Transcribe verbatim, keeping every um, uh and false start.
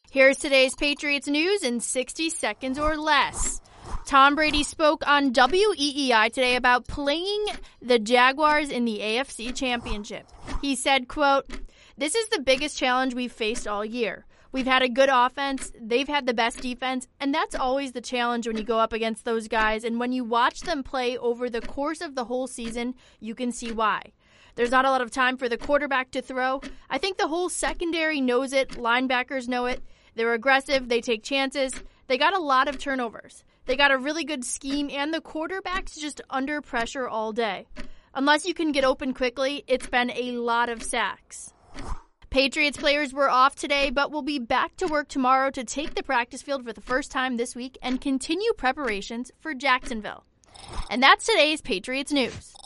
Here's today's Patriots news in sixty seconds or less. Tom Brady spoke on W E E I today about playing the Jaguars in the A F C Championship. He said, quote, "This is the biggest challenge we've faced all year. We've had a good offense, they've had the best defense, and that's always the challenge when you go up against those guys. And when you watch them play over the course of the whole season, you can see why. There's not a lot of time for the quarterback to throw. I think the whole secondary knows it, linebackers know it. They're aggressive, they take chances. They got a lot of turnovers. They got a really good scheme, and the quarterback's just under pressure all day. Unless you can get open quickly, it's been a lot of sacks." Patriots players were off today, but will be back to work tomorrow to take the practice field for the first time this week and continue preparations for Jacksonville. And that's today's Patriots news.